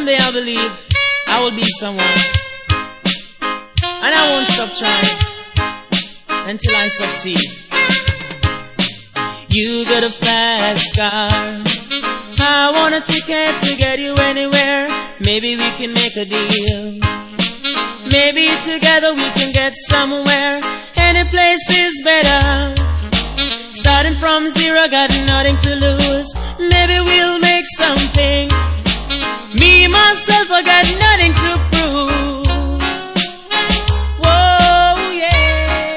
someday I believe I will be someone, and I won't stop trying until I succeed. You got a fast car, I want a ticket to get you anywhere. Maybe we can make a deal. Maybe together we can get somewhere. Any place is better. Starting from zero, got nothing to lose. Maybe we'll make something. Me, myself, I got nothing to prove. Whoa, yeah.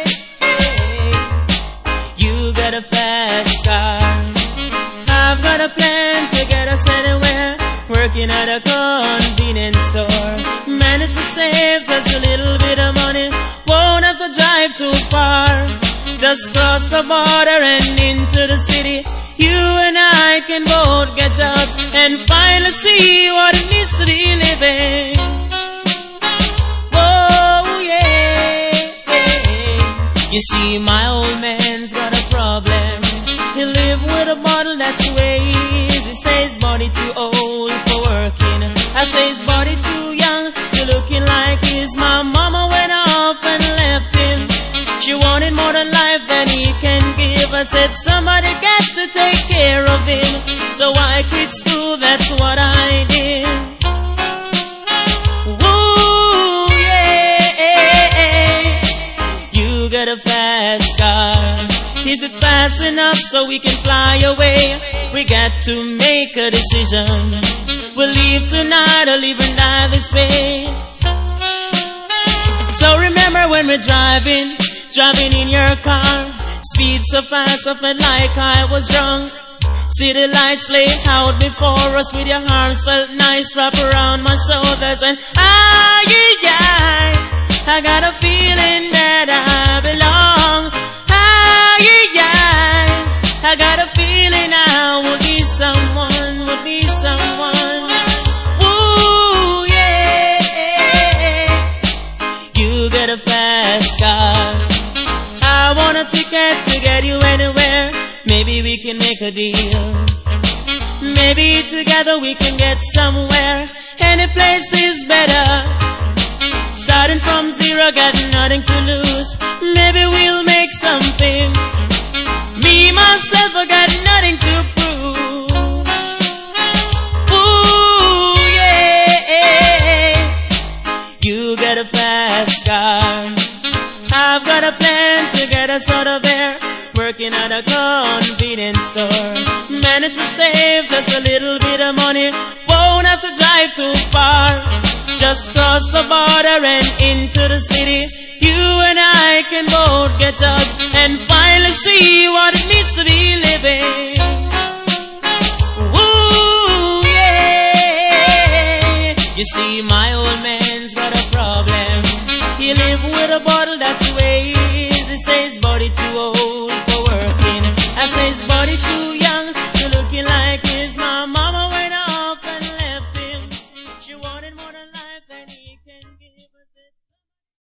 You got a fast car, I've got a plan to get us anywhere. Working at a convenience store, manage to save just a little bit of money. Won't have to drive too far. Just cross the border and into the city. You and I can both get jobs and finally see what it means to be living. Whoa, yeah. You see, my old man's got a problem. He live with a bottle, that's the way he is. He says his body too old for working. I say his body too young to looking like his. My mama went off and left him. She wanted more than life than he can give. I said somebody got to take care of him. So I quit school, that's what I did. Woo, yeah. You got a fast car. Is it fast enough so we can fly away? We got to make a decision. We'll leave tonight or live and die this way. So remember when we're driving in your car, speed so fast I felt like I was drunk. City lights lay out before us with your arms felt nice wrap around my shoulders. And I got a feeling that I belong. I got a feeling I would be someone, Woo, yeah. You got a fast car, I want a ticket to get you anywhere. Maybe we can make a deal. Maybe together we can get somewhere. Any place is better. Starting from zero, got nothing to lose. Maybe we'll make something. Me, myself, I got nothing to prove. Ooh, yeah. You got a fast car, I've got a plan to get us out of there. Working at a convenience store, manage to save just a little bit of money. Won't have to drive too far. Just cross the border and into the city. You and I can both get jobs and finally see what it means to be living. Woo, yeah. You see, my old man's got a problem. He live with a bottle, that's the way he is. He says his body too old